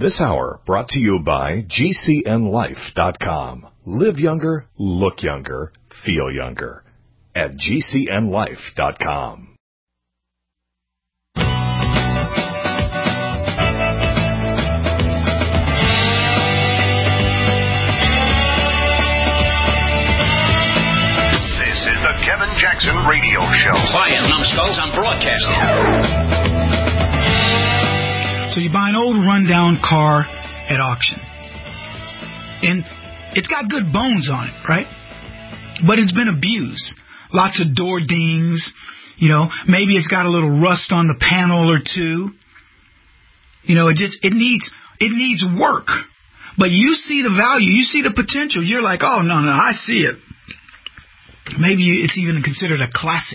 This hour brought to you by GCNLife.com. Live younger, look younger, feel younger. At GCNLife.com. This is the Kevin Jackson Radio Show. Quiet, numbskulls, I'm broadcasting. So you buy an old rundown car at auction. And it's got good bones on it, right? But it's been abused. Lots of door dings. You know, maybe it's got a little rust on the panel or two. You know, it needs work. But you see the value, you see the potential. You're like, oh, no, I see it. Maybe it's even considered a classic.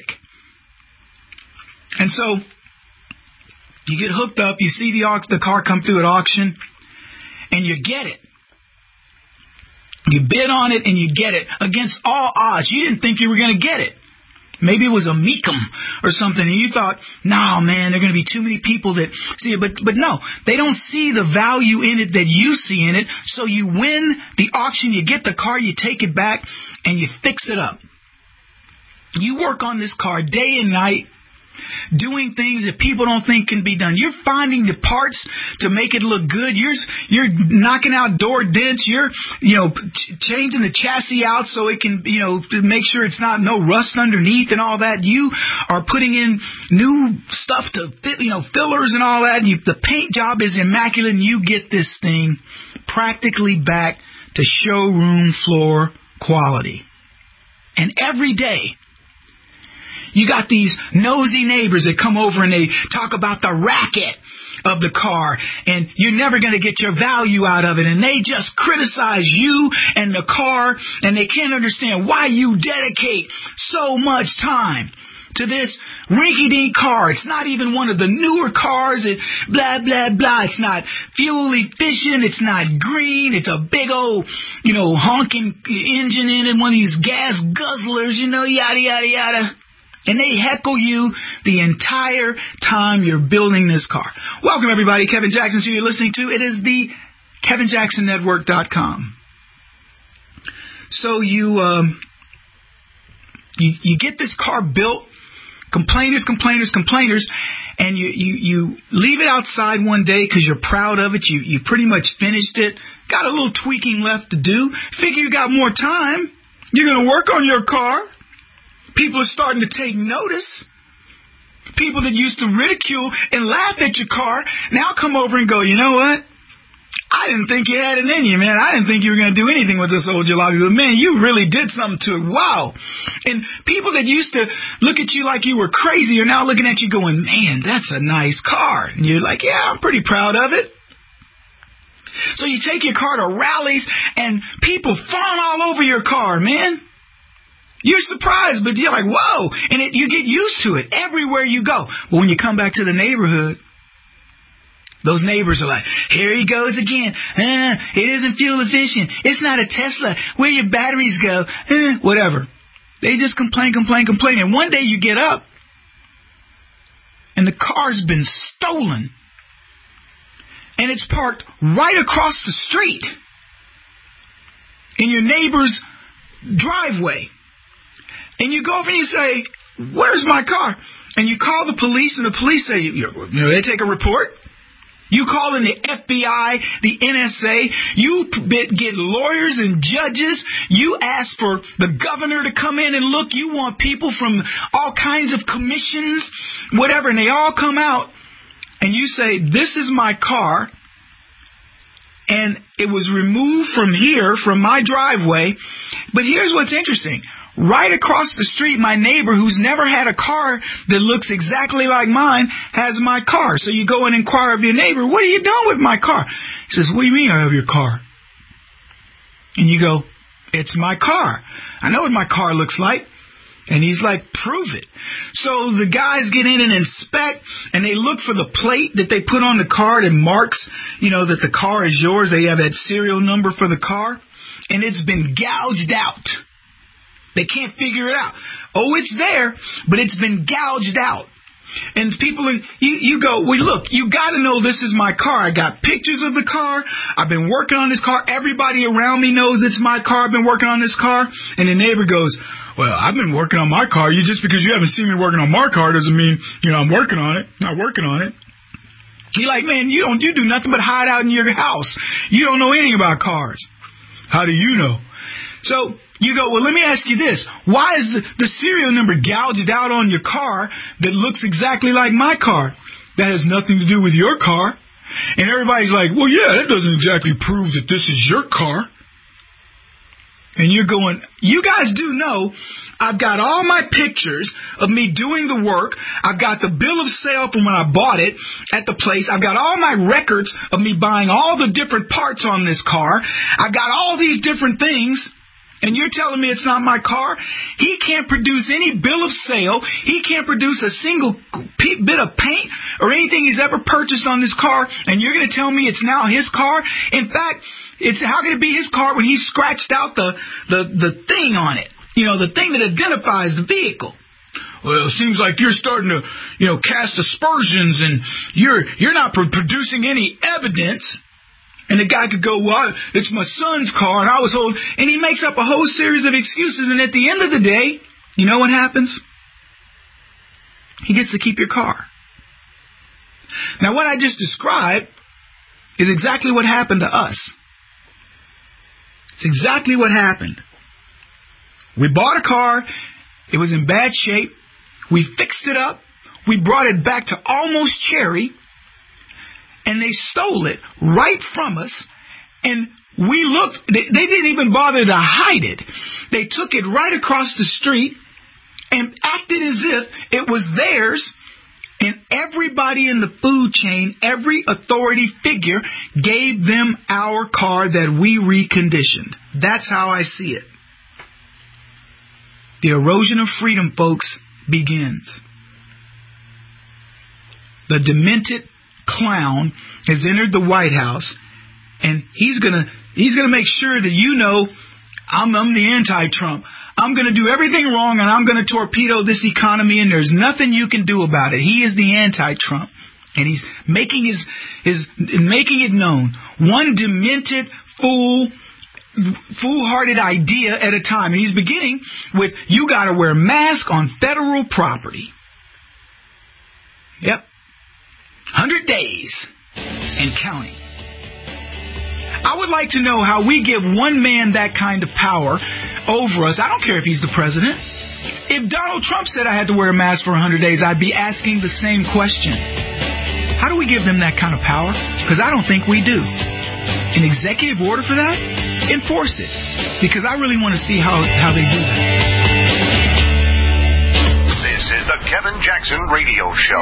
And so you get hooked up, you see the car come through at auction, and you get it. You bid on it and you get it against all odds. You didn't think you were going to get it. Maybe it was a Mecum or something, and you thought, no, man, there are going to be too many people that see it. But no, they don't see the value in it that you see in it. So you win the auction, you get the car, you take it back, and you fix it up. You work on this car day and night, doing things that people don't think can be done. You're finding the parts to make it look good. You're knocking out door dents. You're, changing the chassis out so it can, to make sure it's not no rust underneath and all that. You are putting in new stuff to fit, fillers and all that. The paint job is immaculate, and you get this thing practically back to showroom floor quality. And every day, you got these nosy neighbors that come over and they talk about the racket of the car, and you're never going to get your value out of it, and they just criticize you and the car, and they can't understand why you dedicate so much time to this rinky-dink car. It's not even one of the newer cars. Blah, blah, blah. It's not fuel efficient. It's not green. It's a big old, honking engine in it, one of these gas guzzlers, yada, yada, yada. And they heckle you the entire time you're building this car. Welcome, everybody. Kevin Jackson, who you're listening to. It is the KevinJacksonNetwork.com. So you get this car built, complainers, and you leave it outside one day because you're proud of it. You pretty much finished it. Got a little tweaking left to do. Figure you got more time. You're going to work on your car. People are starting to take notice. People that used to ridicule and laugh at your car now come over and go, you know what? I didn't think you had it in you, man. I didn't think you were going to do anything with this old jalopy. But, man, you really did something to it. Wow. And people that used to look at you like you were crazy are now looking at you going, man, that's a nice car. And you're like, yeah, I'm pretty proud of it. So you take your car to rallies, and people fawn all over your car, man. You're surprised, but you're like, whoa, and you get used to it everywhere you go. But when you come back to the neighborhood, those neighbors are like, here he goes again. It isn't fuel efficient. It's not a Tesla. Where your batteries go? Whatever. They just complain. And one day you get up, and the car's been stolen, and it's parked right across the street in your neighbor's driveway. And you go over and you say, where's my car? And you call the police, and the police say, they take a report. You call in the FBI, the NSA. You get lawyers and judges. You ask for the governor to come in and look. You want people from all kinds of commissions, whatever, and they all come out. And you say, this is my car, and it was removed from here, from my driveway. But here's what's interesting. Right across the street, my neighbor, who's never had a car that looks exactly like mine, has my car. So you go and inquire of your neighbor, what are you doing with my car? He says, what do you mean I have your car? And you go, it's my car. I know what my car looks like. And he's like, prove it. So the guys get in and inspect, and they look for the plate that they put on the car that marks, that the car is yours. They have that serial number for the car, and it's been gouged out. They can't figure it out. Oh, it's there, but it's been gouged out. And people, you go, well, look, you got to know this is my car. I got pictures of the car. I've been working on this car. Everybody around me knows it's my car. I've been working on this car. And the neighbor goes, well, I've been working on my car. Just because you haven't seen me working on my car doesn't mean, I'm working on it. Not working on it. You're like, man, you do nothing but hide out in your house. You don't know anything about cars. How do you know? So you go, well, let me ask you this. Why is the serial number gouged out on your car that looks exactly like my car? That has nothing to do with your car. And everybody's like, well, yeah, that doesn't exactly prove that this is your car. And you're going, you guys do know I've got all my pictures of me doing the work. I've got the bill of sale from when I bought it at the place. I've got all my records of me buying all the different parts on this car. I've got all these different things. And you're telling me it's not my car? He can't produce any bill of sale. He can't produce a single bit of paint or anything he's ever purchased on this car. And you're going to tell me it's now his car? In fact, how can it be his car when he scratched out the thing on it? The thing that identifies the vehicle. Well, it seems like you're starting to, cast aspersions, and you're not producing any evidence. And the guy could go, well, it's my son's car, and I was holding, and he makes up a whole series of excuses, and at the end of the day, you know what happens? He gets to keep your car. Now, what I just described is exactly what happened to us. It's exactly what happened. We bought a car. It was in bad shape. We fixed it up. We brought it back to almost cherry. And they stole it right from us. And we looked. They didn't even bother to hide it. They took it right across the street and acted as if it was theirs. And everybody in the food chain, every authority figure, gave them our car that we reconditioned. That's how I see it. The erosion of freedom, folks, begins. The demented clown has entered the White House, and he's gonna make sure that I'm the anti-Trump. I'm going to do everything wrong, and I'm going to torpedo this economy, and there's nothing you can do about it. He is the anti-Trump, and he's making making it known. One demented foolhardy idea at a time. And he's beginning with, you got to wear a mask on federal property. Yep. 100 days and counting. I would like to know how we give one man that kind of power over us. I don't care if he's the president. If Donald Trump said I had to wear a mask for 100 days, I'd be asking the same question. How do we give them that kind of power? Because I don't think we do. An executive order for that? Enforce it. Because I really want to see how they do that. This is the Kevin Jackson Radio Show.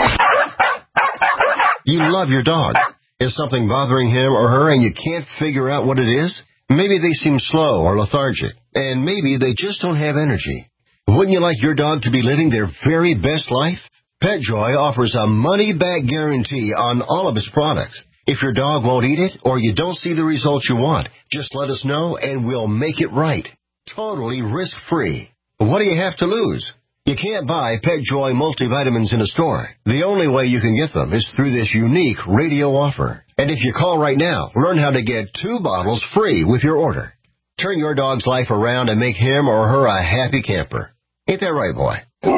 You love your dog. Is something bothering him or her and you can't figure out what it is? Maybe they seem slow or lethargic, and maybe they just don't have energy. Wouldn't you like your dog to be living their very best life? PetJoy offers a money-back guarantee on all of its products. If your dog won't eat it or you don't see the results you want, just let us know and we'll make it right. Totally risk-free. What do you have to lose? You can't buy PetJoy multivitamins in a store. The only way you can get them is through this unique radio offer. And if you call right now, learn how to get 2 bottles free with your order. Turn your dog's life around and make him or her a happy camper. Ain't that right, boy?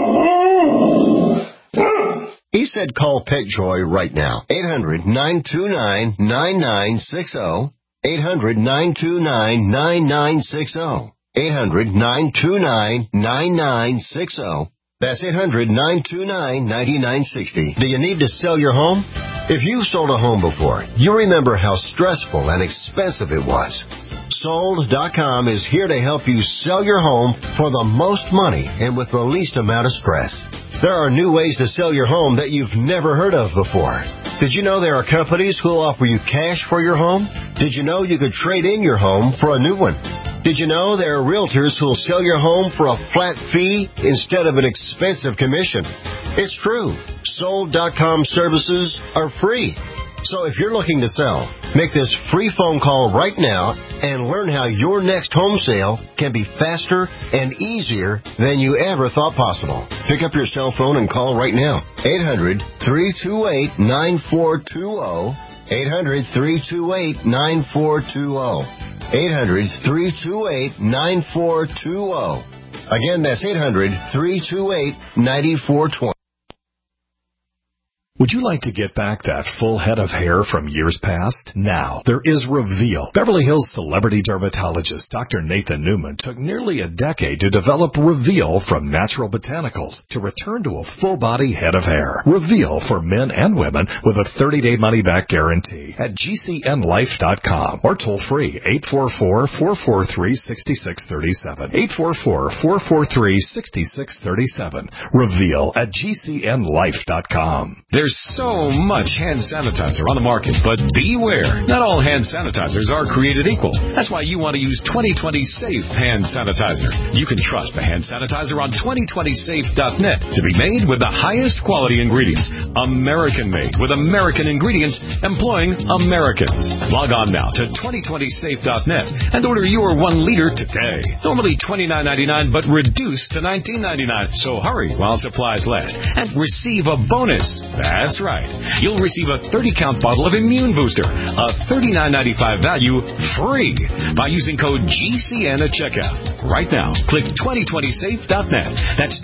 He said call PetJoy right now. 800-929-9960. 800-929-9960. 800-929-9960. That's 800-929-9960. Do you need to sell your home? If you've sold a home before, you remember how stressful and expensive it was. Sold.com is here to help you sell your home for the most money and with the least amount of stress. There are new ways to sell your home that you've never heard of before. Did you know there are companies who will offer you cash for your home? Did you know you could trade in your home for a new one? Did you know there are realtors who will sell your home for a flat fee instead of an expensive commission? It's true. Sold.com services are free. So if you're looking to sell, make this free phone call right now and learn how your next home sale can be faster and easier than you ever thought possible. Pick up your cell phone and call right now. 800-328-9420. 800-328-9420. 800-328-9420. Again, that's 800-328-9420. Would you like to get back that full head of hair from years past? Now, there is Reveal. Beverly Hills celebrity dermatologist Dr. Nathan Newman took nearly a decade to develop Reveal from natural botanicals to return to a full-body head of hair. Reveal for men and women with a 30-day money-back guarantee at GCNlife.com or toll free 844-443-6637. 844-443-6637. Reveal at GCNlife.com. There's so much hand sanitizer on the market, but beware. Not all hand sanitizers are created equal. That's why you want to use 2020 Safe hand sanitizer. You can trust the hand sanitizer on 2020safe.net to be made with the highest quality ingredients. American-made with American ingredients employing Americans. Log on now to 2020safe.net and order your 1 liter today. Normally $29.99, but reduced to $19.99. So hurry while supplies last and receive a bonus. That's right. You'll receive a 30-count bottle of Immune Booster, a $39.95 value, free by using code GCN at checkout. Right now, click 2020safe.net. That's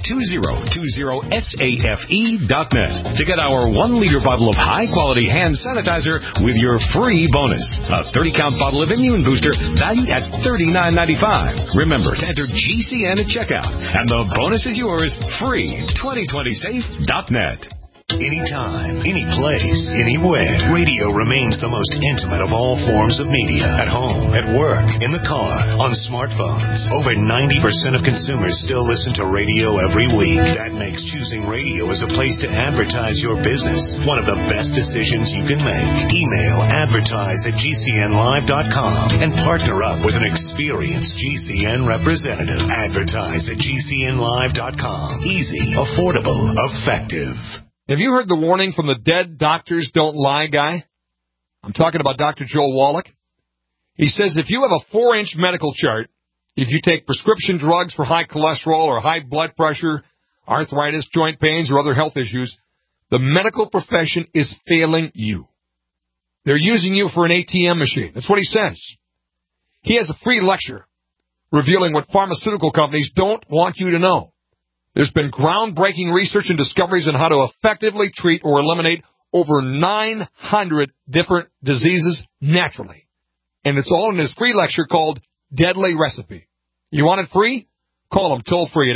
2020safe.net to get our 1 liter bottle of high-quality hand sanitizer with your free bonus. A 30-count bottle of Immune Booster valued at $39.95. Remember to enter GCN at checkout, and the bonus is yours free. 2020safe.net. Anytime, any place, anywhere. Radio remains the most intimate of all forms of media. At home, at work, in the car, on smartphones. Over 90% of consumers still listen to radio every week. That makes choosing radio as a place to advertise your business one of the best decisions you can make. Email advertise@GCNlive.com and partner up with an experienced GCN representative. Advertise@GCNlive.com. Easy, affordable, effective. Have you heard the warning from the Dead Doctors Don't Lie guy? I'm talking about Dr. Joel Wallach. He says if you have a 4-inch medical chart, if you take prescription drugs for high cholesterol or high blood pressure, arthritis, joint pains, or other health issues, the medical profession is failing you. They're using you for an ATM machine. That's what he says. He has a free lecture revealing what pharmaceutical companies don't want you to know. There's been groundbreaking research and discoveries on how to effectively treat or eliminate over 900 different diseases naturally. And it's all in his free lecture called Deadly Recipe. You want it free? Call him toll free at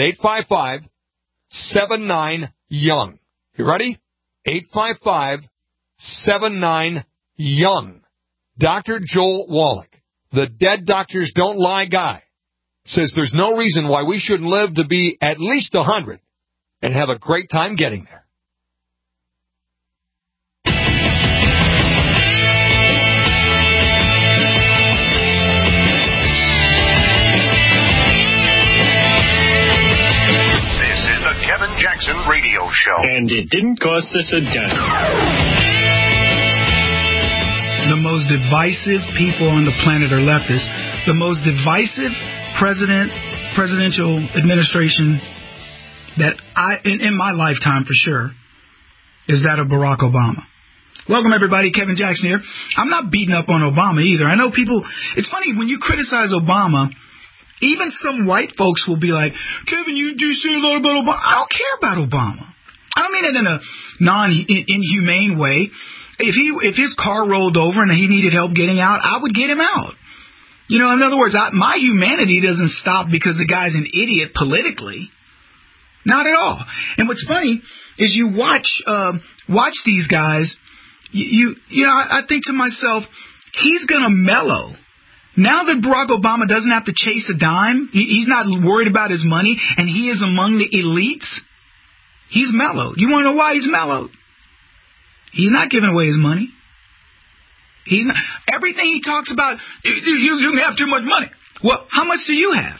855-79-YOUNG. You ready? 855-79-YOUNG. Dr. Joel Wallach, the Dead Doctors Don't Lie guy, says there's no reason why we shouldn't live to be at least 100 and have a great time getting there. This is the Kevin Jackson Radio Show. And it didn't cost us a dime. The most divisive people on the planet are leftists. The most divisive presidential administration that in my lifetime for sure is that of Barack Obama. Welcome everybody, Kevin Jackson here. I'm not beating up on Obama either. I know people, it's funny when you criticize Obama, even some white folks will be like, Kevin, you do say a lot about Obama. I don't care about Obama. I don't mean it in a inhumane way. If his car rolled over and he needed help getting out, I would get him out. You know, in other words, my humanity doesn't stop because the guy's an idiot politically. Not at all. And what's funny is you watch these guys. You know, I think to myself, he's gonna mellow. Now that Barack Obama doesn't have to chase a dime, he's not worried about his money, and he is among the elites. He's mellowed. You want to know why he's mellowed? He's not giving away his money. He's not. Everything he talks about, you have too much money. Well, how much do you have?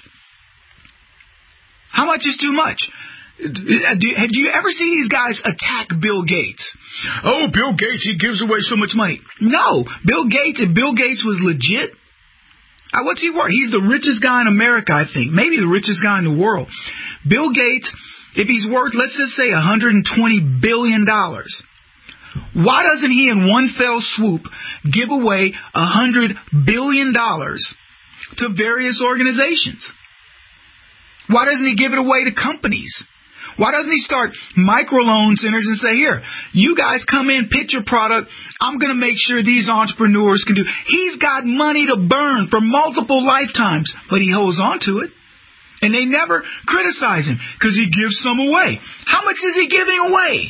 How much is too much? Do you ever see these guys attack Bill Gates? Oh, Bill Gates, he gives away so much money. No, if Bill Gates was legit, what's he worth? He's the richest guy in America, I think. Maybe the richest guy in the world. Bill Gates, if he's worth, let's just say $120 billion, why doesn't he in one fell swoop give away $100 billion to various organizations? Why doesn't he give it away to companies? Why doesn't he start microloan centers and say, here, you guys come in, pitch your product. I'm going to make sure these entrepreneurs can do. He's got money to burn for multiple lifetimes, but he holds on to it. And they never criticize him because he gives some away. How much is he giving away?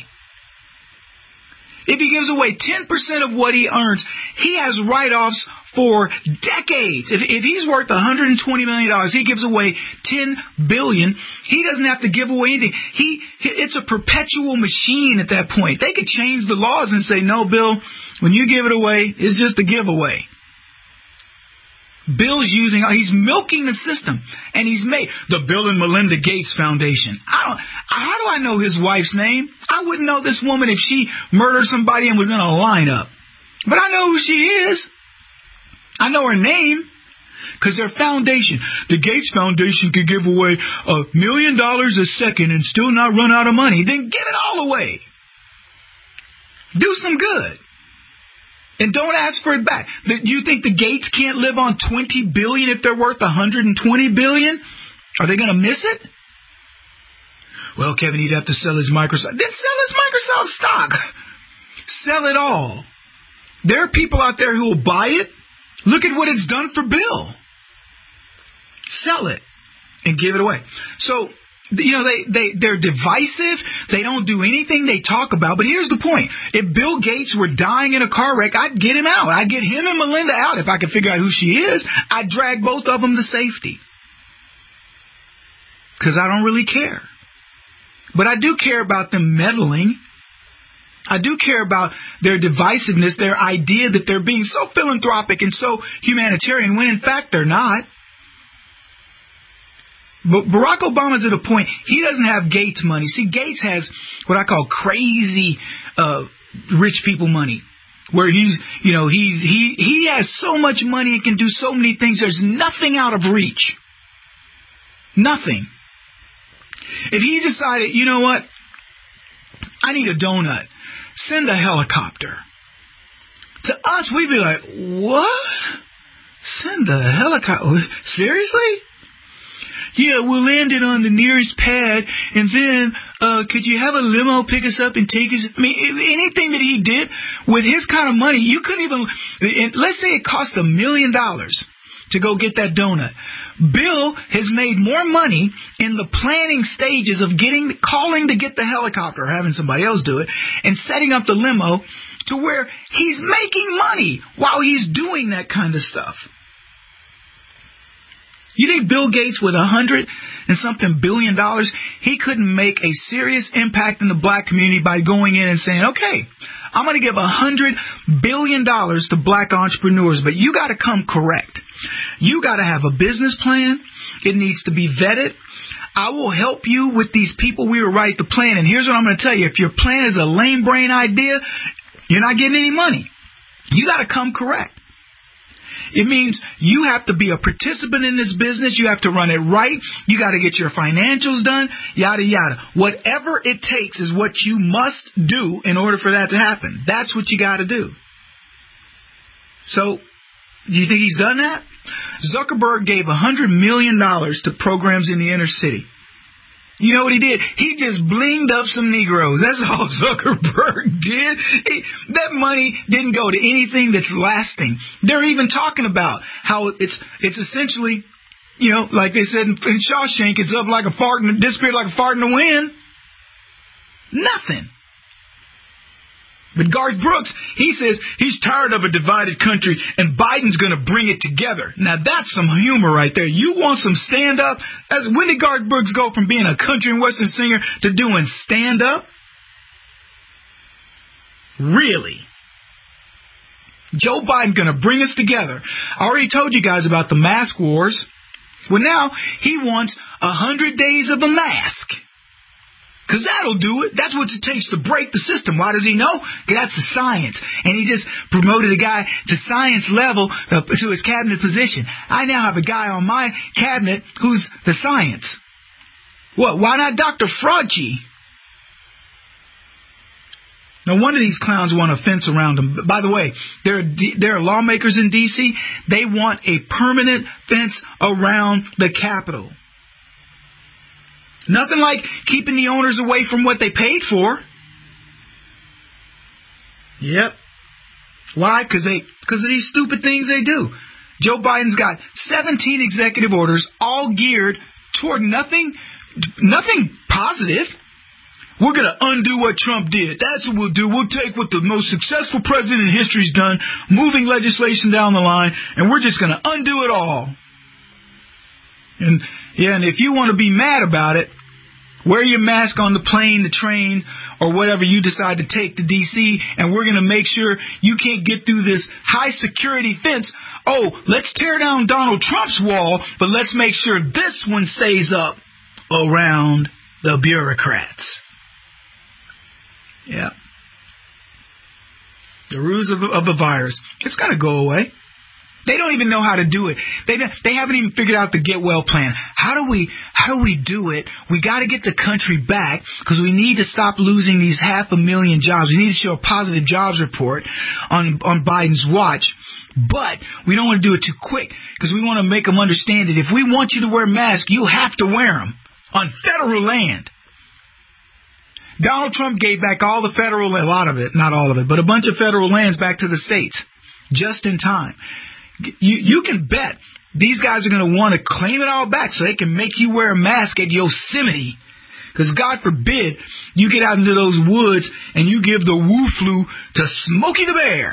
If he gives away 10% of what he earns, he has write-offs for decades. If he's worth $120 million, he gives away $10 billion. He doesn't have to give away anything. It's a perpetual machine at that point. They could change the laws and say, no, Bill, when you give it away, it's just a giveaway. He's milking the system, and he's made the Bill and Melinda Gates Foundation. How do I know his wife's name? I wouldn't know this woman if she murdered somebody and was in a lineup. But I know who she is. I know her name because their foundation, the Gates Foundation, could give away $1 million a second and still not run out of money. Then give it all away. Do some good. And don't ask for it back. Do you think the Gates can't live on $20 billion if they're worth $120 billion? Are they going to miss it? Well, Kevin, he'd have to sell his Microsoft. Then sell his Microsoft stock. Sell it all. There are people out there who will buy it. Look at what it's done for Bill. Sell it and give it away. So, they're divisive. They don't do anything they talk about. But here's the point. If Bill Gates were dying in a car wreck, I'd get him out. I'd get him and Melinda out if I could figure out who she is. I'd drag both of them to safety. Because I don't really care. But I do care about them meddling. I do care about their divisiveness, their idea that they're being so philanthropic and so humanitarian when in fact they're not. But Barack Obama's at a point, he doesn't have Gates money. See, Gates has what I call crazy rich people money. Where he has so much money and can do so many things, there's nothing out of reach. Nothing. If he decided, you know what, I need a donut, send a helicopter. To us, we'd be like, what? Send a helicopter? Seriously? Yeah, we'll land it on the nearest pad, and then could you have a limo pick us up and take us? I mean, anything that he did with his kind of money, you couldn't even. Let's say it cost $1 million to go get that donut. Bill has made more money in the planning stages of calling to get the helicopter, or having somebody else do it, and setting up the limo to where he's making money while he's doing that kind of stuff. You think Bill Gates with $100 and something billion, he couldn't make a serious impact in the black community by going in and saying, okay, I'm going to give $100 billion to black entrepreneurs, but you got to come correct. You got to have a business plan. It needs to be vetted. I will help you with these people. We will write the plan. And here's what I'm going to tell you. If your plan is a lame brain idea, you're not getting any money. You got to come correct. It means you have to be a participant in this business. You have to run it right. You got to get your financials done, yada, yada. Whatever it takes is what you must do in order for that to happen. That's what you got to do. So, do you think he's done that? Zuckerberg gave $100 million to programs in the inner city. You know what he did? He just blinged up some Negroes. That's all Zuckerberg did. That money didn't go to anything that's lasting. They're even talking about how it's essentially, like they said in Shawshank, it's up like a fart and disappeared like a fart in the wind. Nothing. But Garth Brooks, he says he's tired of a divided country and Biden's going to bring it together. Now, that's some humor right there. You want some stand-up? When did Garth Brooks go from being a country and western singer to doing stand-up? Really? Joe Biden's going to bring us together. I already told you guys about the mask wars. Well, now he wants 100 days of a mask. Because that'll do it. That's what it takes to break the system. Why does he know? That's the science. And he just promoted a guy to science level to his cabinet position. I now have a guy on my cabinet who's the science. What? Why not Dr. Fauci? No wonder these clowns want a fence around them. By the way, there are lawmakers in D.C. They want a permanent fence around the Capitol. Nothing like keeping the owners away from what they paid for. Yep. Why? Because of these stupid things they do. Joe Biden's got 17 executive orders, all geared toward nothing positive. We're going to undo what Trump did. That's what we'll do. We'll take what the most successful president in history's done, moving legislation down the line, and we're just going to undo it all. And if you want to be mad about it, wear your mask on the plane, the train, or whatever you decide to take to D.C., and we're going to make sure you can't get through this high-security fence. Oh, let's tear down Donald Trump's wall, but let's make sure this one stays up around the bureaucrats. Yeah. The ruse of the virus. It's got to go away. They don't even know how to do it. They haven't even figured out the get well plan. How do we do it? We got to get the country back because we need to stop losing these 500,000 jobs. We need to show a positive jobs report on Biden's watch. But we don't want to do it too quick because we want to make them understand that if we want you to wear masks, you have to wear them on federal land. Donald Trump gave back all the federal, a lot of it, not all of it, but a bunch of federal lands back to the states just in time. You can bet these guys are going to want to claim it all back so they can make you wear a mask at Yosemite. Because God forbid you get out into those woods and you give the Wu flu to Smokey the Bear.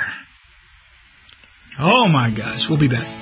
Oh my gosh, we'll be back.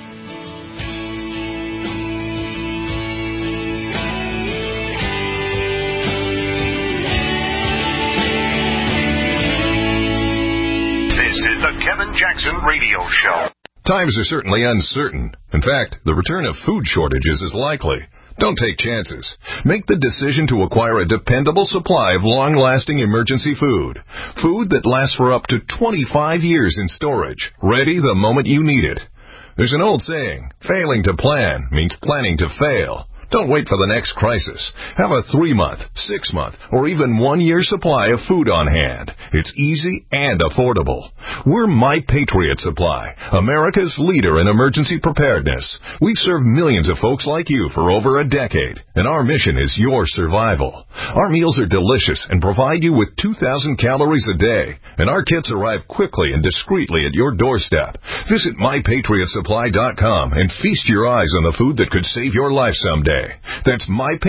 This is the Kevin Jackson Radio Show. Times are certainly uncertain. In fact, the return of food shortages is likely. Don't take chances. Make the decision to acquire a dependable supply of long-lasting emergency food. Food that lasts for up to 25 years in storage, ready the moment you need it. There's an old saying, failing to plan means planning to fail. Don't wait for the next crisis. Have a 3-month, 6-month, or even 1-year supply of food on hand. It's easy and affordable. We're My Patriot Supply, America's leader in emergency preparedness. We've served millions of folks like you for over a decade, and our mission is your survival. Our meals are delicious and provide you with 2,000 calories a day, and our kits arrive quickly and discreetly at your doorstep. Visit MyPatriotSupply.com and feast your eyes on the food that could save your life someday. That's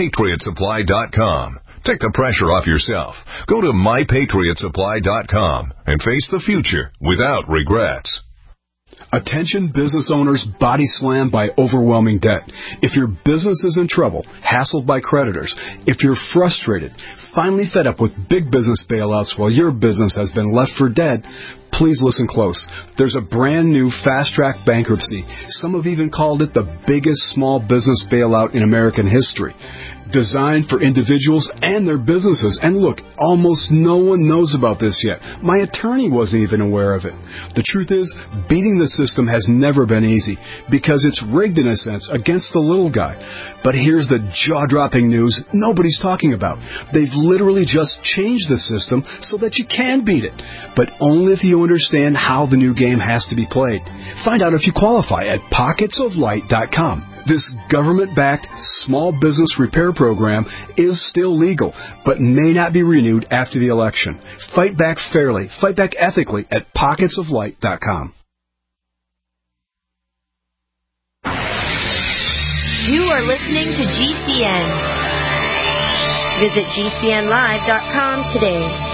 MyPatriotSupply.com. Take the pressure off yourself. Go to MyPatriotSupply.com and face the future without regrets. Attention business owners body slammed by overwhelming debt. If your business is in trouble, hassled by creditors, if you're frustrated, finally fed up with big business bailouts while your business has been left for dead, please listen close. There's a brand new fast-track bankruptcy. Some have even called it the biggest small business bailout in American history. Designed for individuals and their businesses. And look, almost no one knows about this yet. My attorney wasn't even aware of it. The truth is, beating the system has never been easy because it's rigged in a sense against the little guy. But here's the jaw-dropping news nobody's talking about. They've literally just changed the system so that you can beat it, but only if you understand how the new game has to be played. Find out if you qualify at pocketsoflight.com. This government-backed small business repair program is still legal, but may not be renewed after the election. Fight back fairly, fight back ethically at pocketsoflight.com. You are listening to GCN. Visit GCNlive.com today.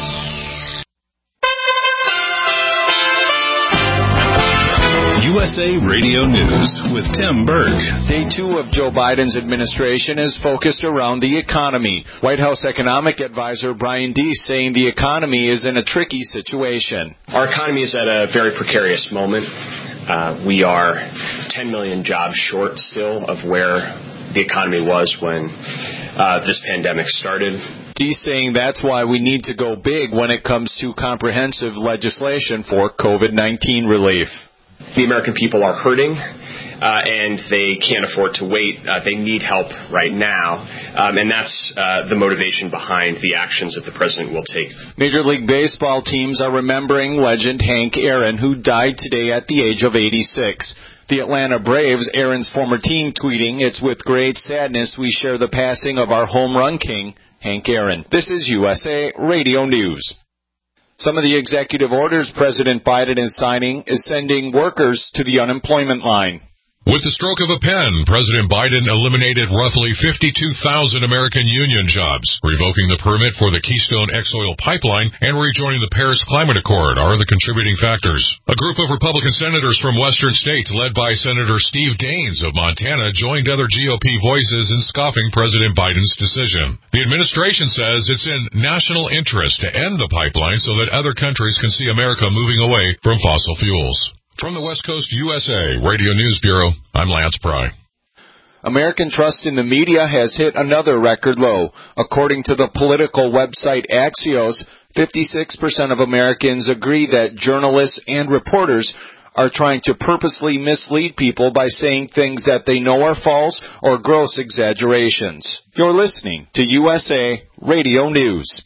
USA Radio News with Tim Berg. Day 2 of Joe Biden's administration is focused around the economy. White House economic advisor Brian Deese saying the economy is in a tricky situation. Our economy is at a very precarious moment. We are 10 million jobs short still of where the economy was when this pandemic started. Dee's saying that's why we need to go big when it comes to comprehensive legislation for COVID-19 relief. The American people are hurting, and they can't afford to wait. They need help right now, and that's the motivation behind the actions that the president will take. Major League Baseball teams are remembering legend Hank Aaron, who died today at the age of 86. The Atlanta Braves, Aaron's former team, tweeting, "It's with great sadness we share the passing of our home run king, Hank Aaron." This is USA Radio News. Some of the executive orders President Biden is signing is sending workers to the unemployment line. With the stroke of a pen, President Biden eliminated roughly 52,000 American union jobs. Revoking the permit for the Keystone X-Oil pipeline and rejoining the Paris Climate Accord are the contributing factors. A group of Republican senators from western states, led by Senator Steve Daines of Montana, joined other GOP voices in scoffing President Biden's decision. The administration says it's in national interest to end the pipeline so that other countries can see America moving away from fossil fuels. From the West Coast USA Radio News Bureau, I'm Lance Pry. American trust in the media has hit another record low. According to the political website Axios, 56% of Americans agree that journalists and reporters are trying to purposely mislead people by saying things that they know are false or gross exaggerations. You're listening to USA Radio News.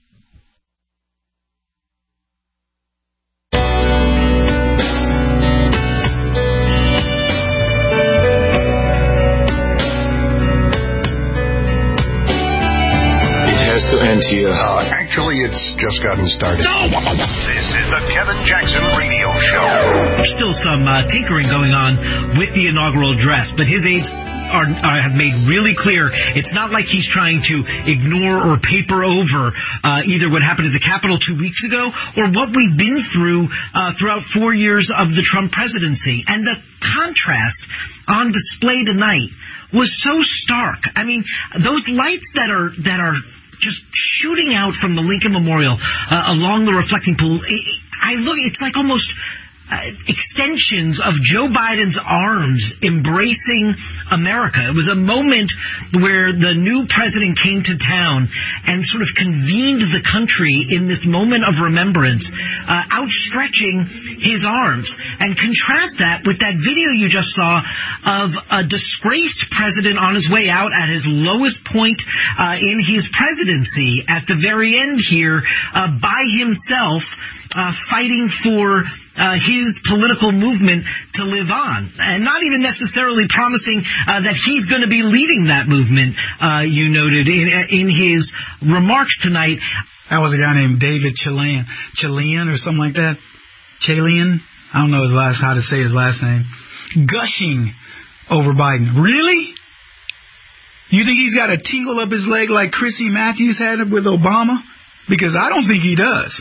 To end here. Actually, it's just gotten started. This is the Kevin Jackson Radio Show. There's still some tinkering going on with the inaugural address, but his aides have made really clear it's not like he's trying to ignore or paper over either what happened at the Capitol 2 weeks ago or what we've been through throughout 4 years of the Trump presidency. And the contrast on display tonight was so stark. I mean, those lights that are just shooting out from the Lincoln Memorial along the reflecting pool. It's like almost extensions of Joe Biden's arms embracing America. It was a moment where the new president came to town and sort of convened the country in this moment of remembrance, outstretching his arms. And contrast that with that video you just saw of a disgraced president on his way out at his lowest point in his presidency at the very end here by himself, fighting for his political movement to live on, and not even necessarily promising that he's going to be leading that movement, you noted in his remarks tonight. That was a guy named David Chalian or something like that. Chalian? I don't know how to say his last name. Gushing over Biden. Really? You think he's got a tingle up his leg like Chrissy Matthews had with Obama? Because I don't think he does.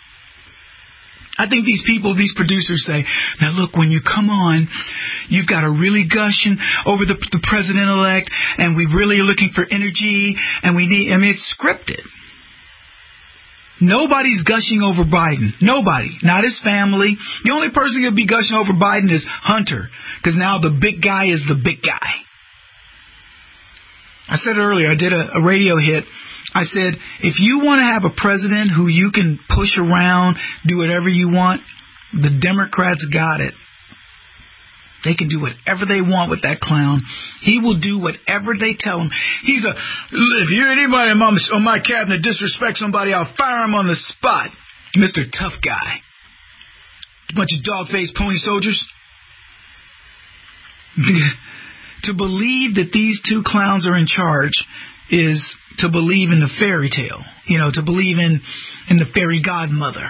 I think these producers say, now look, when you come on, you've got to really gushing over the president-elect, and we really are looking for energy, and it's scripted. Nobody's gushing over Biden. Nobody. Not his family. The only person who'll be gushing over Biden is Hunter, because now the big guy is the big guy. I said it earlier, I did a radio hit. I said, if you want to have a president who you can push around, do whatever you want, the Democrats got it. They can do whatever they want with that clown. He will do whatever they tell him. If you're anybody on my cabinet disrespect somebody, I'll fire him on the spot. Mr. Tough Guy. A bunch of dog-faced pony soldiers. To believe that these two clowns are in charge is to believe in the fairy tale, to believe in the fairy godmother.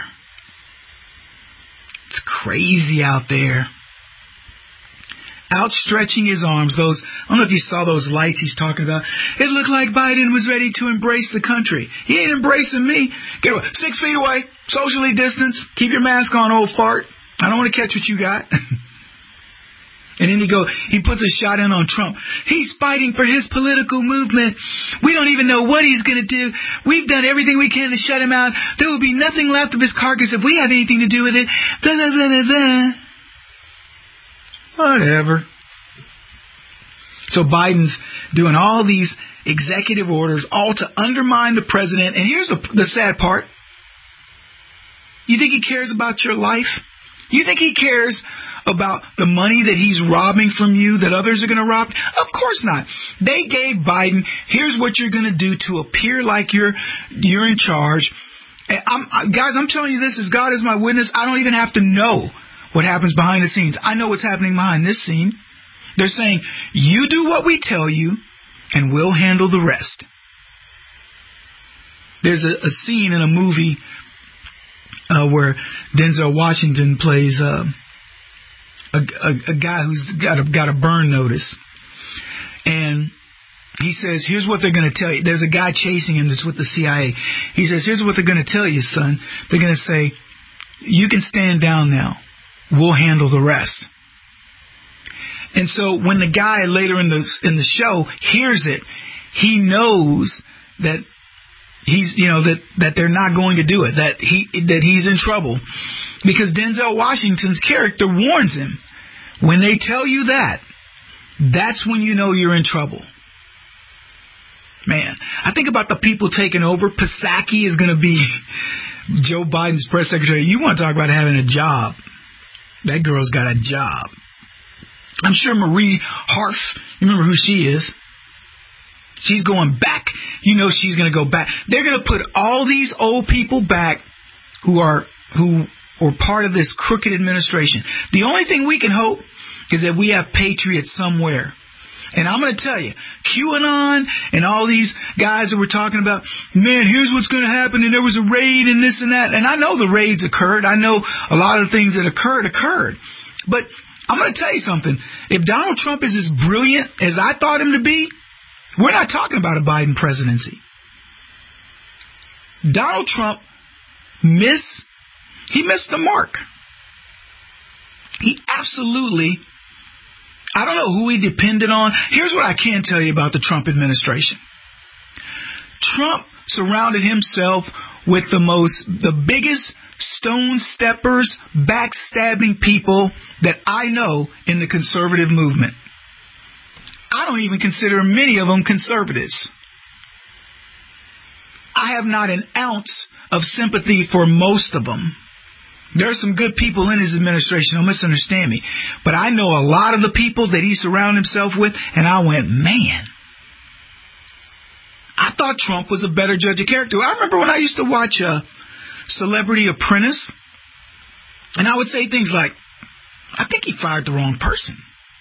It's crazy out there. Outstretching his arms, I don't know if you saw those lights he's talking about. It looked like Biden was ready to embrace the country. He ain't embracing me. Get away. 6 feet away, socially distanced, keep your mask on, old fart. I don't want to catch what you got. And then he puts a shot in on Trump. He's fighting for his political movement. We don't even know what he's going to do. We've done everything we can to shut him out. There will be nothing left of his carcass if we have anything to do with it. Blah, blah, blah, blah, blah. Whatever. So So Biden's doing all these executive orders, all to undermine the president. And here's the sad part. You think he cares about your life? You think he cares about the money that he's robbing from you that others are going to rob? Of course not. They gave Biden, here's what you're going to do to appear like you're in charge. Guys, I'm telling you this, as God is my witness, I don't even have to know what happens behind the scenes. I know what's happening behind this scene. They're saying, you do what we tell you, and we'll handle the rest. There's a scene in a movie where Denzel Washington plays a guy who's got a burn notice. And he says, here's what they're going to tell you. There's a guy chasing him that's with the CIA. He says, here's what they're going to tell you, son. They're going to say, you can stand down now. We'll handle the rest. And so when the guy later in the show hears it, he knows that he's, that they're not going to do it, that he's in trouble, because Denzel Washington's character warns him. When they tell you that, that's when you know you're in trouble. Man, I think about the people taking over. Psaki is going to be Joe Biden's press secretary. You want to talk about having a job? That girl's got a job. I'm sure Marie Harf, you remember who she is? She's going back. You know she's going to go back. They're going to put all these old people back who are part of this crooked administration. The only thing we can hope is that we have patriots somewhere. And I'm going to tell you, QAnon and all these guys that we're talking about, man, here's what's going to happen, and there was a raid and this and that. And I know the raids occurred. I know a lot of the things that occurred. But I'm going to tell you something. If Donald Trump is as brilliant as I thought him to be, we're not talking about a Biden presidency. Donald Trump missed the mark. He absolutely, I don't know who he depended on. Here's what I can tell you about the Trump administration. Trump surrounded himself with the biggest stone steppers, backstabbing people that I know in the conservative movement. I don't even consider many of them conservatives. I have not an ounce of sympathy for most of them. There are some good people in his administration, don't misunderstand me. But I know a lot of the people that he surrounded himself with, and I went, man, I thought Trump was a better judge of character. I remember when I used to watch Celebrity Apprentice, and I would say things like, I think he fired the wrong person.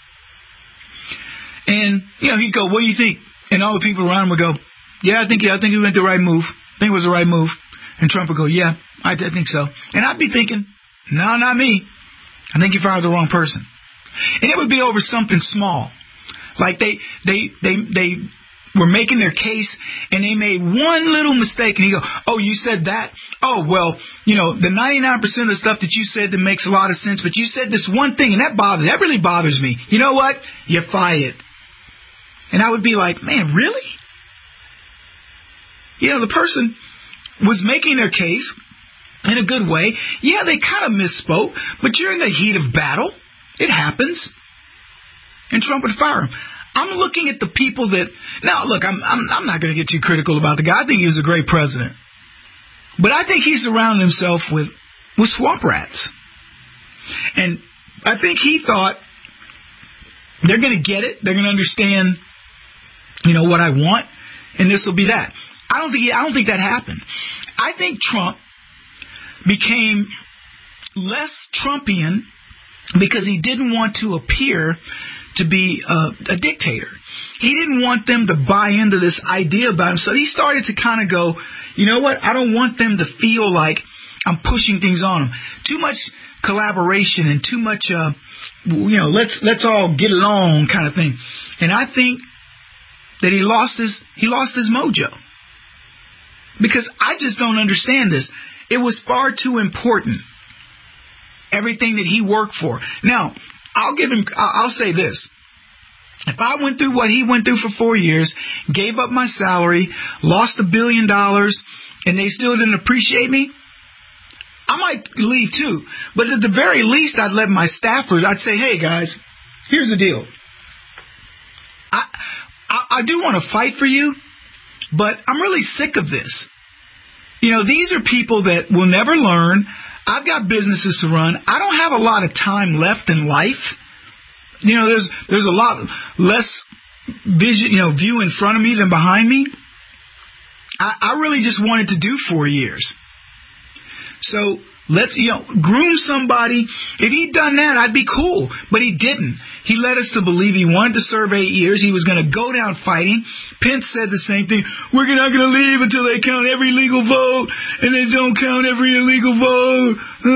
And, he'd go, what do you think? And all the people around him would go, yeah, I think he went the right move. I think it was the right move. And Trump would go, yeah, I think so. And I'd be thinking, no, not me. I think you fired the wrong person. And it would be over something small. Like they were making their case and they made one little mistake and he go, oh, you said that? Oh, well, the 99% of the stuff that you said that makes a lot of sense, but you said this one thing and that really bothers me. You know what? You're fired. And I would be like, man, really? The person was making their case in a good way. Yeah, they kind of misspoke, but you're in the heat of battle. It happens. And Trump would fire him. I'm looking at the people that... Now, look, I'm not going to get too critical about the guy. I think he was a great president. But I think he surrounded himself with swamp rats. And I think he thought they're going to get it. They're going to understand, what I want, and this will be that. I don't think that happened. I think Trump became less Trumpian because he didn't want to appear to be a dictator. He didn't want them to buy into this idea about him. So he started to kind of go, you know what? I don't want them to feel like I'm pushing things on them. Too much collaboration and too much, let's all get along kind of thing. And I think that he lost his mojo. Because I just don't understand this. It was far too important. Everything that he worked for. Now, I'll say this. If I went through what he went through for 4 years, gave up my salary, lost $1 billion, and they still didn't appreciate me, I might leave too. But at the very least, I'd let my staffers, I'd say, hey guys, here's the deal. I do want to fight for you, but I'm really sick of this. These are people that will never learn. I've got businesses to run. I don't have a lot of time left in life. There's a lot less vision, view in front of me than behind me. I really just wanted to do 4 years. So let's, groom somebody. If he'd done that, I'd be cool. But he didn't. He led us to believe he wanted to serve 8 years. He was going to go down fighting. Pence said the same thing. We're not going to leave until they count every legal vote, and they don't count every illegal vote.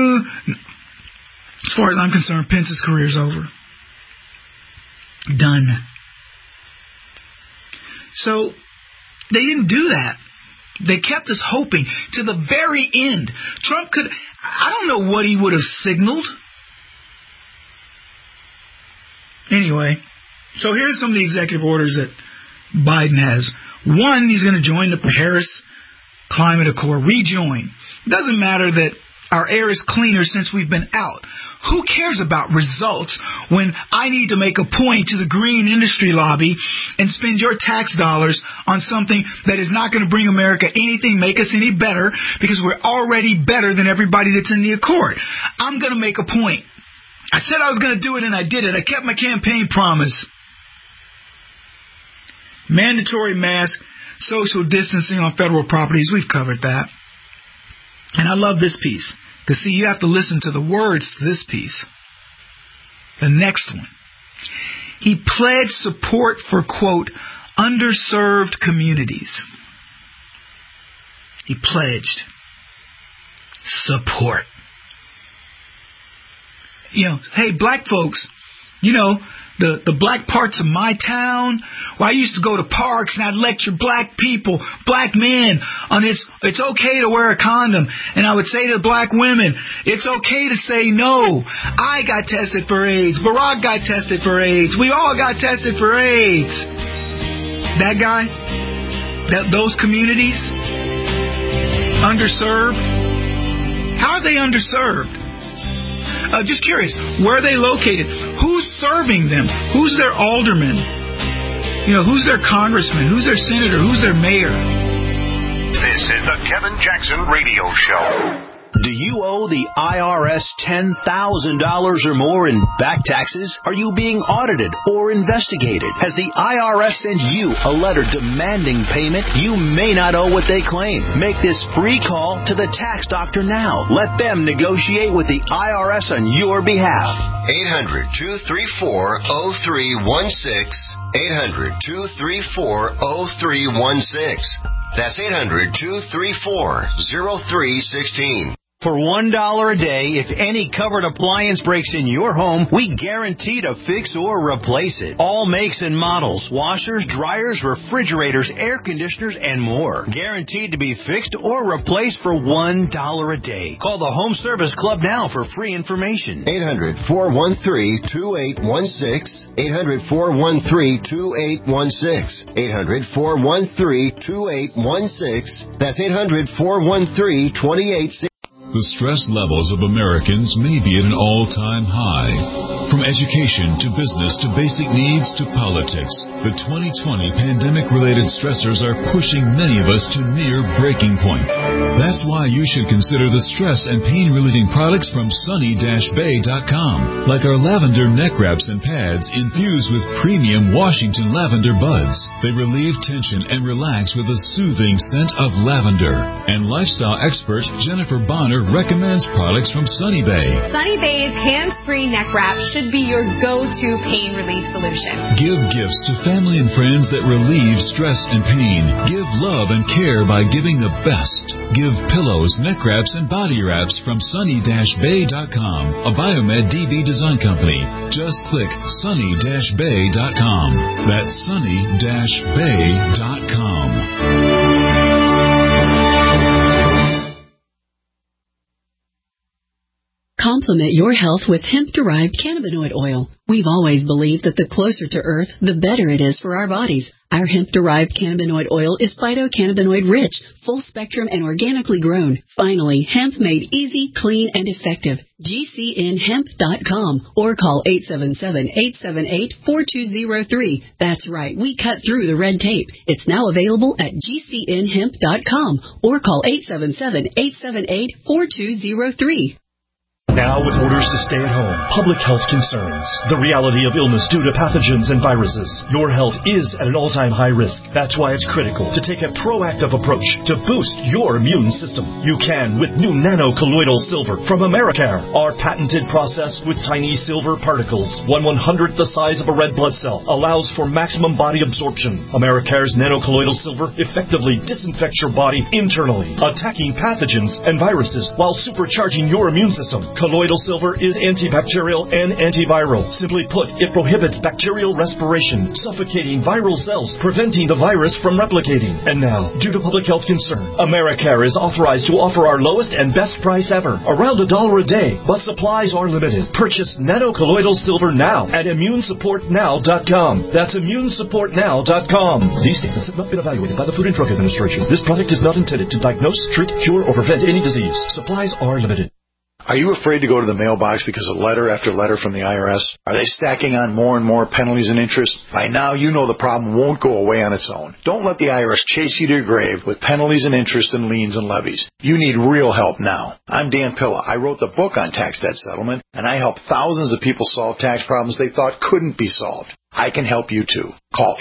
As far as I'm concerned, Pence's career's over. Done. So they didn't do that. They kept us hoping to the very end. Trump could, I don't know what he would have signaled. Anyway, so here's some of the executive orders that Biden has. One, he's going to join the Paris Climate Accord. Rejoin. It doesn't matter that our air is cleaner since we've been out. Who cares about results when I need to make a point to the green industry lobby and spend your tax dollars on something that is not going to bring America anything, make us any better, because we're already better than everybody that's in the accord. I'm going to make a point. I said I was going to do it, and I did it. I kept my campaign promise. Mandatory mask, social distancing on federal properties. We've covered that. And I love this piece. Because, see, you have to listen to the words to this piece. The next one. He pledged support for, quote, underserved communities. He pledged support. Hey, black folks, the black parts of my town, where I used to go to parks and I'd lecture black people, black men, on it's okay to wear a condom. And I would say to black women, it's okay to say no. I got tested for AIDS. Barack got tested for AIDS. We all got tested for AIDS. That guy, those communities, underserved. How are they underserved? Just curious, where are they located? Who's serving them? Who's their alderman? Who's their congressman? Who's their senator? Who's their mayor? This is the Kevin Jackson Radio Show. Do you owe the IRS $10,000 or more in back taxes? Are you being audited or investigated? Has the IRS sent you a letter demanding payment? You may not owe what they claim. Make this free call to the tax doctor now. Let them negotiate with the IRS on your behalf. 800-234-0316. 800-234-0316. That's 800-234-0316. For $1 a day, if any covered appliance breaks in your home, we guarantee to fix or replace it. All makes and models, washers, dryers, refrigerators, air conditioners, and more. Guaranteed to be fixed or replaced for $1 a day. Call the Home Service Club now for free information. 800-413-2816. 800-413-2816. 800-413-2816. That's 800-413-2816. The stress levels of Americans may be at an all-time high. From education to business to basic needs to politics, the 2020 pandemic-related stressors are pushing many of us to near breaking point. That's why you should consider the stress and pain-relieving products from sunny-bay.com, like our lavender neck wraps and pads infused with premium Washington lavender buds. They relieve tension and relax with a soothing scent of lavender. And lifestyle expert Jennifer Bonner recommends products from Sunny Bay. Sunny Bay's hands-free neck wrap should be your go-to pain relief solution. Give gifts to family and friends that relieve stress and pain. Give love and care by giving the best. Give pillows, neck wraps, and body wraps from sunny-bay.com, a Biomed DB design company. Just click sunny-bay.com. That's sunny-bay.com. Complement your health with hemp-derived cannabinoid oil. We've always believed that the closer to Earth, the better it is for our bodies. Our hemp-derived cannabinoid oil is phytocannabinoid-rich, full-spectrum, and organically grown. Finally, hemp made easy, clean, and effective. GCNhemp.com or call 877-878-4203. That's right, we cut through the red tape. It's now available at GCNhemp.com or call 877-878-4203. Now, with orders to stay at home, public health concerns, the reality of illness due to pathogens and viruses, your health is at an all-time high risk. That's why it's critical to take a proactive approach to boost your immune system. You can with new nano-colloidal silver from Americare. Our patented process with tiny silver particles, 1/100th the size of a red blood cell, allows for maximum body absorption. Americare's nano-colloidal silver effectively disinfects your body internally, attacking pathogens and viruses while supercharging your immune system. Colloidal silver is antibacterial and antiviral. Simply put, it prohibits bacterial respiration, suffocating viral cells, preventing the virus from replicating. And now, due to public health concern, Americare is authorized to offer our lowest and best price ever, around $1 a day, but supplies are limited. Purchase nano-colloidal silver now at ImmuneSupportNow.com. That's ImmuneSupportNow.com. These statements have not been evaluated by the Food and Drug Administration. This product is not intended to diagnose, treat, cure, or prevent any disease. Supplies are limited. Are you afraid to go to the mailbox because of letter after letter from the IRS? Are they stacking on more and more penalties and interest? By now, you know the problem won't go away on its own. Don't let the IRS chase you to your grave with penalties and interest and liens and levies. You need real help now. I'm Dan Pilla. I wrote the book on tax debt settlement, and I help thousands of people solve tax problems they thought couldn't be solved. I can help you too. Call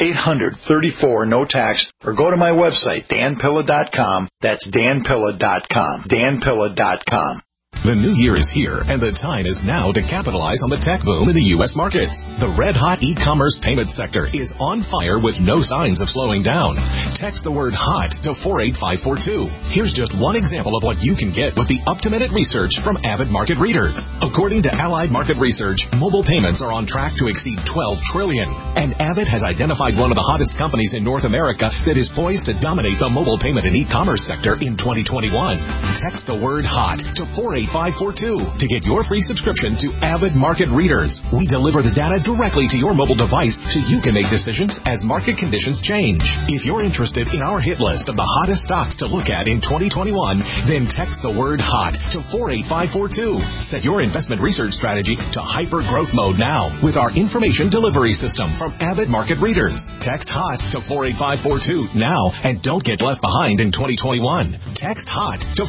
800-34-NO-TAX or go to my website, danpilla.com. That's danpilla.com. danpilla.com. The new year is here, and the time is now to capitalize on the tech boom in the U.S. markets. The red-hot e-commerce payment sector is on fire with no signs of slowing down. Text the word HOT to 48542. Here's just one example of what you can get with the up-to-minute research from Avid Market Readers. According to Allied Market Research, mobile payments are on track to exceed $12 trillion. And Avid has identified one of the hottest companies in North America that is poised to dominate the mobile payment and e-commerce sector in 2021. Text the word HOT to 48542 to get your free subscription to Avid Market Readers. We deliver the data directly to your mobile device so you can make decisions as market conditions change. If you're interested in our hit list of the hottest stocks to look at in 2021, then text the word HOT to 48542. Set your investment research strategy to hyper growth mode now with our information delivery system from Avid Market Readers. Text HOT to 48542 now and don't get left behind in 2021. Text HOT to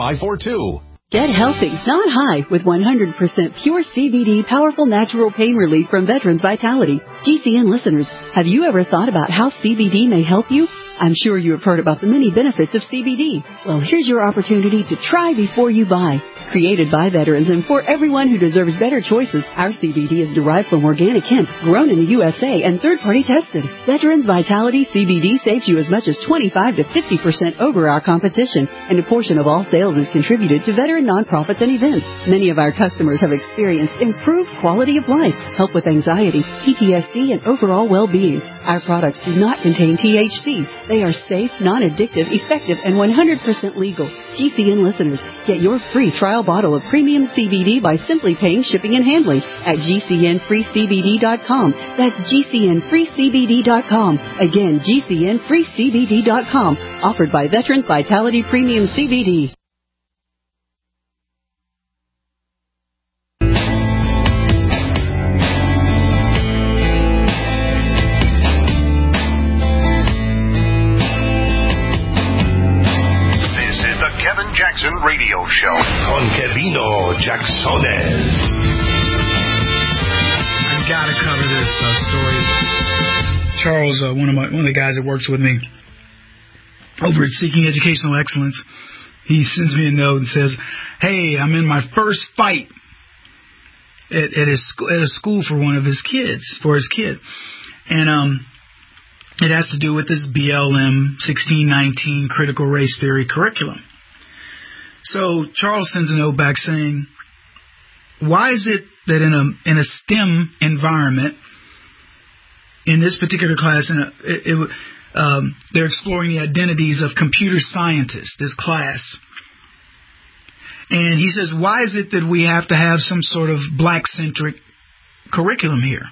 48542. Get healthy, not high, with 100% pure CBD powerful natural pain relief from Veterans Vitality. GCN listeners, have you ever thought about how CBD may help you? I'm sure you have heard about the many benefits of CBD. Well, here's your opportunity to try before you buy. Created by veterans and for everyone who deserves better choices, our CBD is derived from organic hemp, grown in the USA and third-party tested. Veterans Vitality CBD saves you as much as 25 to 50% over our competition, and a portion of all sales is contributed to veteran nonprofits and events. Many of our customers have experienced improved quality of life, help with anxiety, PTSD, and overall well-being. Our products do not contain THC. They are safe, non-addictive, effective, and 100% legal. GCN listeners, get your free trial bottle of premium CBD by simply paying shipping and handling at GCNFreeCBD.com. That's GCNFreeCBD.com. Again, GCNFreeCBD.com. Offered by Veterans Vitality Premium CBD. Jackson Radio Show con Kevino Jacksones. I've got to cover this story. Charles, one of the guys that works with me over at Seeking Educational Excellence, he sends me a note and says, "Hey, I'm in my first fight at a school for one of his kids, for his kid, and it has to do with this BLM 1619 critical race theory curriculum." So Charles sends a note back saying, why is it that in a STEM environment, in this particular class, they're exploring the identities of computer scientists, this class, And he says, why is it that we have to have some sort of black-centric curriculum here?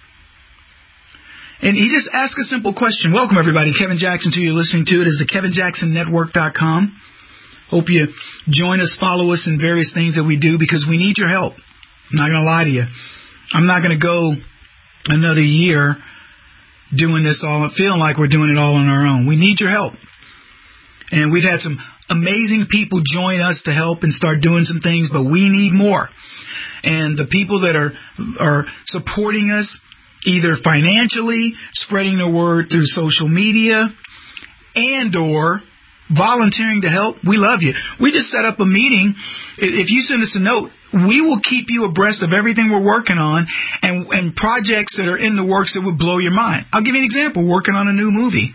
And he just asked a simple question. Welcome, everybody. Kevin Jackson to you. Listening to it is the KevinJacksonNetwork.com. Hope you join us, follow us in various things that we do because we need your help. I'm not going to lie to you. I'm not going to go another year doing this all, feeling like we're doing it all on our own. We need your help. And we've had some amazing people join us to help and start doing some things, but we need more. And the people that are supporting us, either financially, spreading the word through social media, and or volunteering to help, we love you. We just set up a meeting. If you send us a note, we will keep you abreast of everything we're working on and projects that are in the works that would blow your mind. I'll give you an example. Working on a new movie.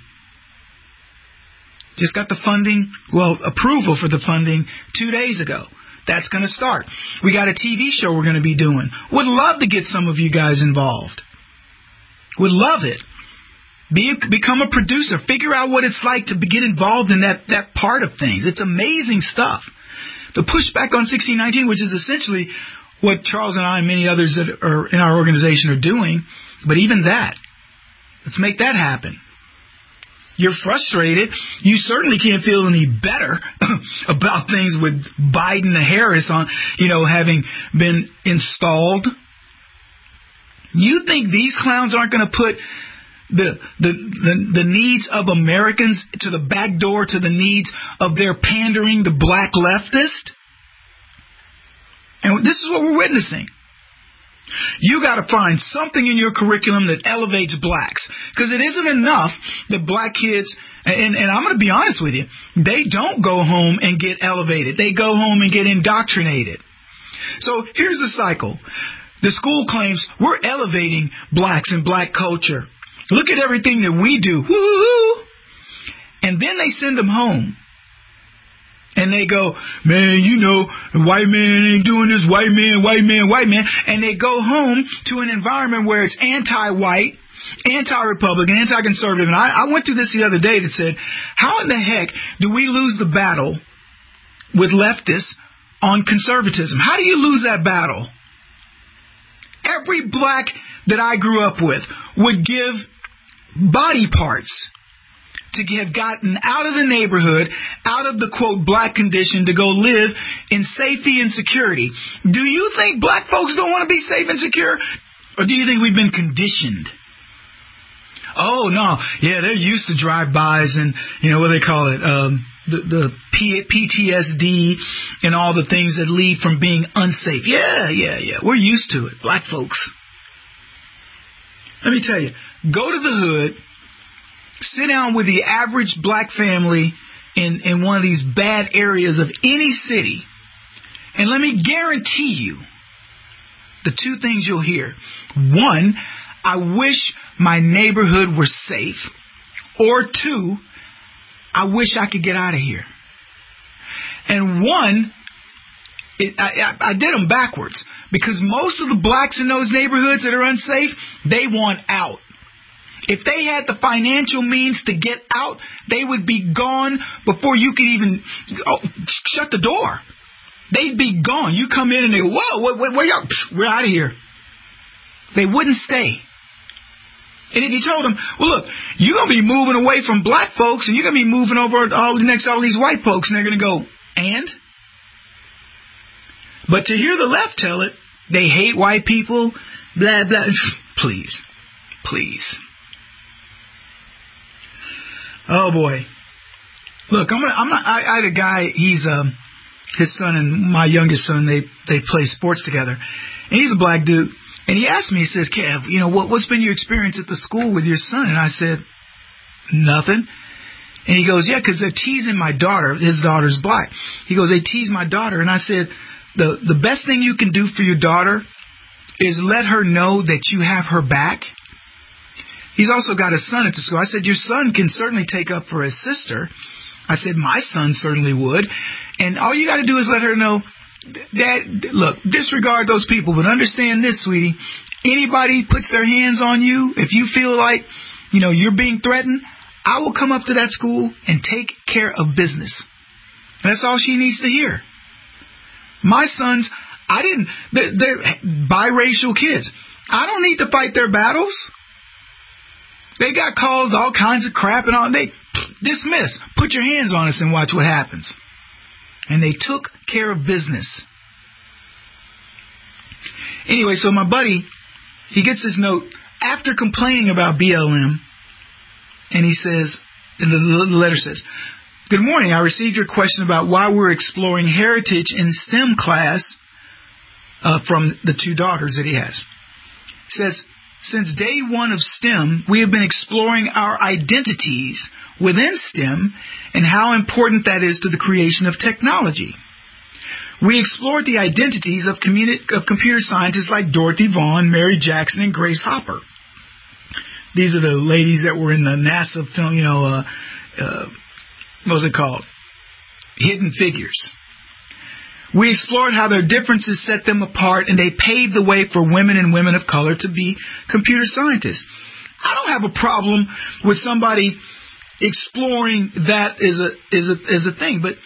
Just got the funding, approval for the funding 2 days ago. That's going to start. We got a TV show we're going to be doing. Would love to get some of you guys involved. Would love it. Become a producer. Figure out what it's like to get involved in that part of things. It's amazing stuff. The pushback on 1619, which is essentially what Charles and I and many others that are in our organization are doing, but even that, let's make that happen. You're frustrated. You certainly can't feel any better about things with Biden and Harris on, having been installed. You think these clowns aren't going to put the needs of Americans to the back door to the needs of their pandering, the black leftist? And this is what we're witnessing. You got to find something in your curriculum that elevates blacks. Because it isn't enough that black kids, and I'm going to be honest with you, they don't go home and get elevated. They go home and get indoctrinated. So here's the cycle. The school claims we're elevating blacks and black culture. Look at everything that we do. Woo-hoo! And then they send them home. And they go, man, white man ain't doing this, white man. And they go home to an environment where it's anti-white, anti-Republican, anti-conservative. And I went through this the other day that said, how in the heck do we lose the battle with leftists on conservatism? How do you lose that battle? Every black that I grew up with would give body parts to have gotten out of the neighborhood, out of the, quote, black condition to go live in safety and security. Do you think black folks don't want to be safe and secure? Or do you think we've been conditioned? Oh, no. Yeah, they're used to drive-bys and, what do they call it? The PTSD and all the things that lead from being unsafe. Yeah. We're used to it, black folks. Let me tell you, go to the hood, sit down with the average black family in one of these bad areas of any city, and let me guarantee you the two things you'll hear. One, I wish my neighborhood were safe. Or two, I wish I could get out of here. And one, I did them backwards. Because most of the blacks in those neighborhoods that are unsafe, they want out. If they had the financial means to get out, they would be gone before you could even shut the door. They'd be gone. You come in and they go, whoa, where y'all? We're out of here. They wouldn't stay. And if you told them, well, look, you're going to be moving away from black folks and you're going to be moving over next to all these white folks, and they're going to go, and? But to hear the left tell it, they hate white people, blah, blah. Please. Oh, boy. Look, I had a guy, his son and my youngest son, they play sports together. And he's a black dude. And he asked me, he says, Kev, what's been your experience at the school with your son? And I said, nothing. And he goes, yeah, because they're teasing my daughter. His daughter's black. He goes, they tease my daughter. And I said, the best thing you can do for your daughter is let her know that you have her back. He's also got a son at the school. I said, your son can certainly take up for his sister. I said, my son certainly would. And all you got to do is let her know that, look, disregard those people, but understand this, sweetie. Anybody puts their hands on you, if you feel like, you're being threatened, I will come up to that school and take care of business. And that's all she needs to hear. My sons, they're biracial kids. I don't need to fight their battles. They got called all kinds of crap and all. They dismiss. Put your hands on us and watch what happens. And they took care of business. Anyway, so my buddy, he gets this note after complaining about BLM, and he says, and the letter says, "Good morning. I received your question about why we're exploring heritage in STEM class from the two daughters that he has." He says, "Since day one of STEM, we have been exploring our identities within STEM and how important that is to the creation of technology. We explored the identities of computer scientists like Dorothy Vaughan, Mary Jackson, and Grace Hopper." These are the ladies that were in the NASA film, what was it called? Hidden Figures. "We explored how their differences set them apart, and they paved the way for women and women of color to be computer scientists." I don't have a problem with somebody exploring that as a thing, but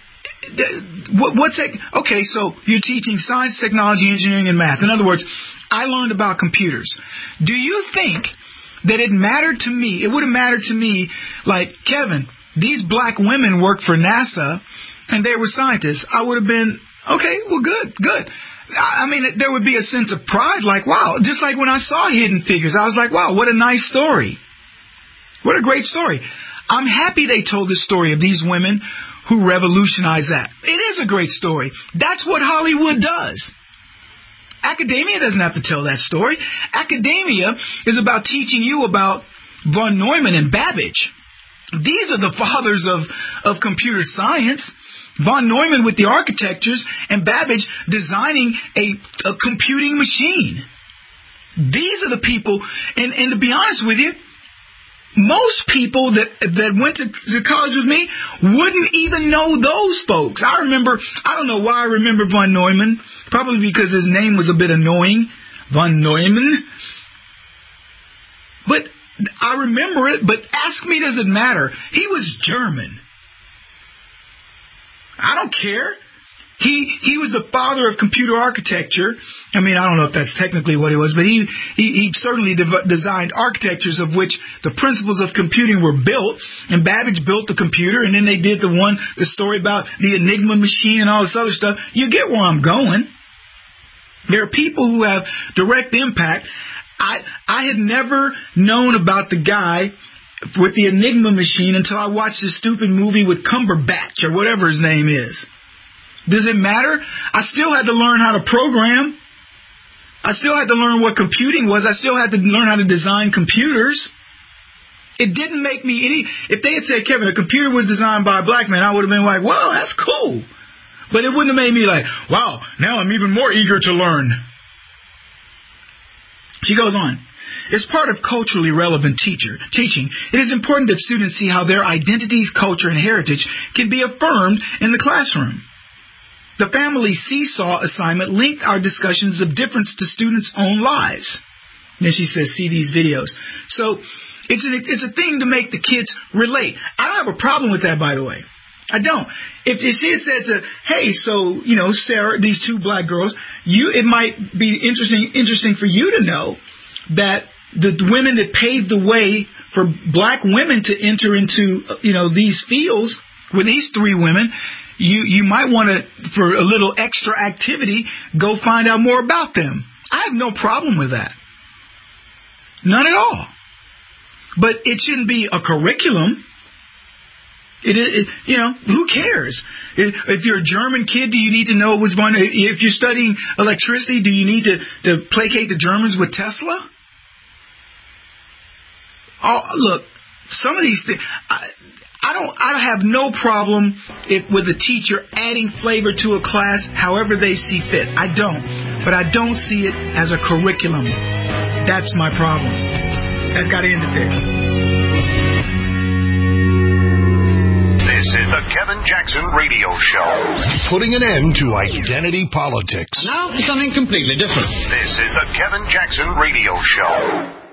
okay, so you're teaching science, technology, engineering, and math. In other words, I learned about computers. Do you think that it would have mattered to me, like, Kevin, these black women work for NASA, and they were scientists? I would have been, okay, well, good. I mean, there would be a sense of pride, like, wow, just like when I saw Hidden Figures, I was like, wow, what a nice story. What a great story. I'm happy they told the story of these women who revolutionized that. It is a great story. That's what Hollywood does. Academia doesn't have to tell that story. Academia is about teaching you about von Neumann and Babbage. These are the fathers of computer science. Von Neumann with the architectures and Babbage designing a computing machine. These are the people, and to be honest with you, most people that went to college with me wouldn't even know those folks. I don't know why I remember von Neumann. Probably because his name was a bit annoying. Von Neumann. But I remember it, but ask me, does it matter? He was German. I don't care. He was the father of computer architecture. I mean, I don't know if that's technically what he was, but he certainly designed architectures of which the principles of computing were built, and Babbage built the computer, and then they did the story about the Enigma machine and all this other stuff. You get where I'm going. There are people who have direct impact. I had never known about the guy with the Enigma machine until I watched this stupid movie with Cumberbatch, or whatever his name is. Does it matter? I still had to learn how to program. I still had to learn what computing was. I still had to learn how to design computers. It didn't make me any... If they had said, Kevin, a computer was designed by a black man, I would have been like, wow, that's cool. But it wouldn't have made me like, wow, now I'm even more eager to learn. She goes on. As part of culturally relevant teaching, it is important that students see how their identities, culture, and heritage can be affirmed in the classroom. The family seesaw assignment linked our discussions of difference to students' own lives. Then she says, see these videos. So it's a thing to make the kids relate. I don't have a problem with that, by the way. I don't. If she had said hey, so, Sarah, these two black girls, it might be interesting for you to know that the women that paved the way for black women to enter into, these fields with these three women, you might want to, for a little extra activity, go find out more about them. I have no problem with that. None at all. But it shouldn't be a curriculum. Who cares? If you're a German kid, do you need to know what's going on? If you're studying electricity, do you need to placate the Germans with Tesla? Oh, look, some of these things... I have no problem with a teacher adding flavor to a class however they see fit. I don't. But I don't see it as a curriculum. That's my problem. That's got to end it there. This is the Kevin Jackson Radio Show. Putting an end to identity politics. Now for something completely different. This is the Kevin Jackson Radio Show.